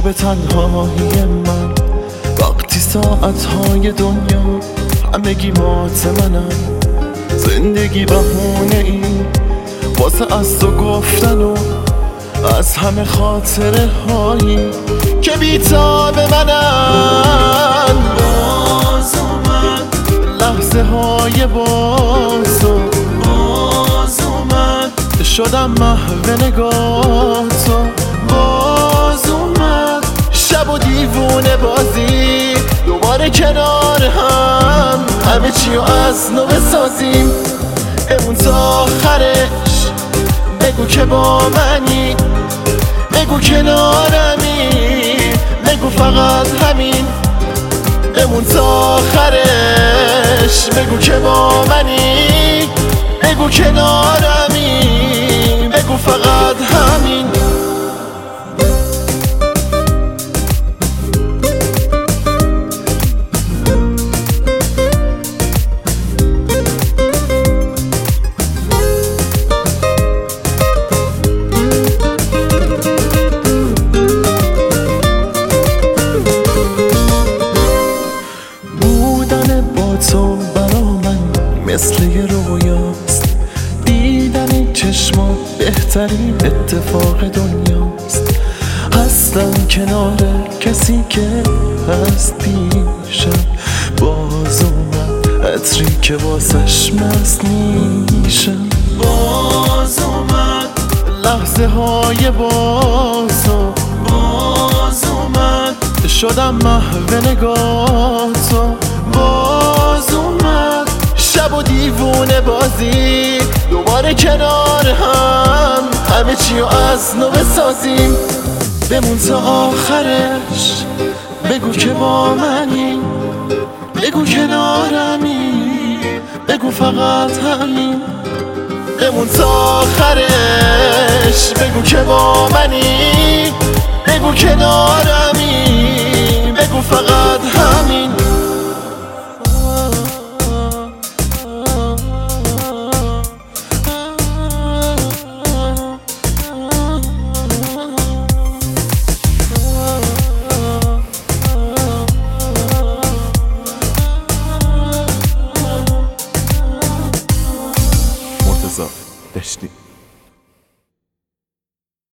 شب تنهایی من، وقتی ساعتهای دنیا همگی مات منم، زندگی بهونه ای واسه از تو گفتن و از همه خاطره هایی که بی‌تاب منن. باز اومد لحظه های باز اومد شدم محو نگاه تو. باز اومد شب و دیوونه بازی دوباره کنار هم، همه چی رو از نو بسازیم بمون تا آخرش. بگو که با منی، بگو کنارمی، بگو فقط همین بمون تا آخرش. بگو که با منی، بگو کنارمی، بگو فقط همین. تو برا من مثل یه رویاست، دیدن چشمات بهترین اتفاق دنیاست. هستم کنار کسی که هست پیشم، باز اومد عطری که واسش مست میشم. باز اومد لحظه های باز اومد شدم محو نگاه تو. باز اومد شب و دیوونه بازی دوباره کنار هم، همه چی رو از نو بسازیم بمون تا آخرش. بگو که با منی، بگو کنارمی، بگو فقط همین بمون تا آخرش. بگو که با منی، بگو کنارمی، بگو فقط همین. مرتضی دشتی.